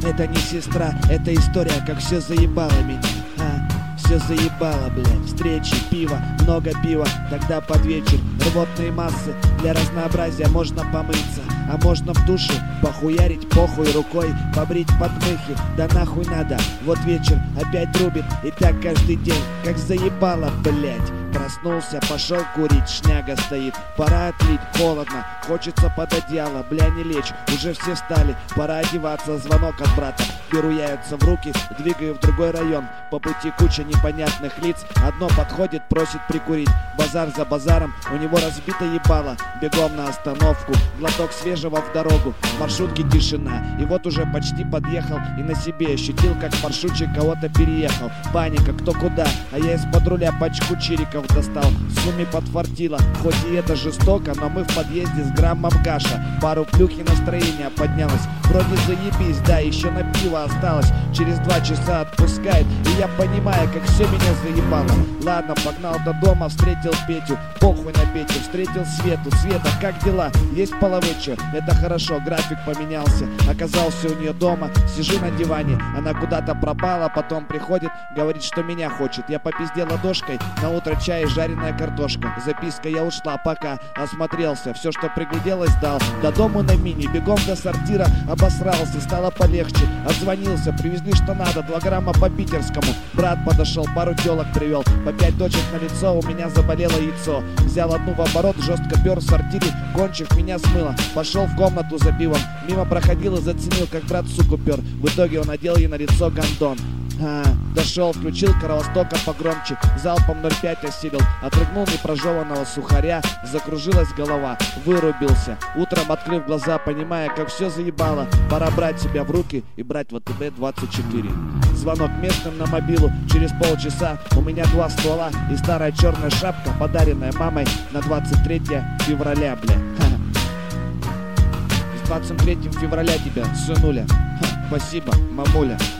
Это не сестра, это история, как все заебало меня. Все заебало, блядь. Встречи, пиво, много пива, тогда под вечер. Рвотные массы, для разнообразия можно помыться, а можно в душе похуярить похуй рукой, побрить подмыхи, да нахуй надо. Вот вечер опять рубит, и так каждый день, как заебало, блядь. Проснулся, пошел курить, шняга стоит, пора отлить, холодно, хочется под одеяло, бля, не лечь, уже все встали, пора одеваться, звонок от брата. Беру яйца в руки, двигаю в другой район, по пути куча непонятных лиц, одно подходит, просит прикурить, базар за базаром, у него разбито ебало, бегом на остановку, глоток свежего в дорогу, в маршрутке тишина, и вот уже почти подъехал, и на себе ощутил, как маршрутчик кого-то переехал, паника, кто куда, а я из-под руля пачку чириков достал, в сумме подфартило, хоть и это жестоко, но мы в подъезде с граммом каша, пару плюхи настроение поднялось, вроде заебись, да, еще на пиво осталось, через 2 часа отпускает, и я понимаю, как все меня заебало. Ладно, погнал до дома, встретил Петю, похуй на Петю, встретил Свету. Света, как дела? Есть половыча? Это хорошо, график поменялся, оказался у нее дома, сижу на диване, она куда-то пропала, потом приходит, говорит, что меня хочет, я попиздел ладошкой, на утро чай и жареная картошка, записка, я ушла, пока, осмотрелся, все, что пригляделось, дал, до дома на мини, бегом до сортира, обосрался, стало полегче, отзвонился, привезли что надо, 2 грамма по питерскому, брат подошел, пару телок привел, по 5 дочек на лицо, у меня заболело яйцо, взял одну в оборот, жестко пер в сортире, кончив меня смыло, пошел в комнату за пивом, мимо проходил и заценил, как брат суку пер, в итоге он одел ей на лицо гондон. Дошел, включил Кровостока погромче, залпом 0,5 осилил, отрыгнул непрожеванного сухаря, закружилась голова, вырубился. Утром, открыв глаза, понимая, как все заебало, пора брать себя в руки и брать ВТБ-24. Звонок местным на мобилу, через полчаса у меня 2 ствола и старая черная шапка, подаренная мамой на 23 февраля, бля. С 23 февраля тебя, сынуля. Спасибо, мамуля.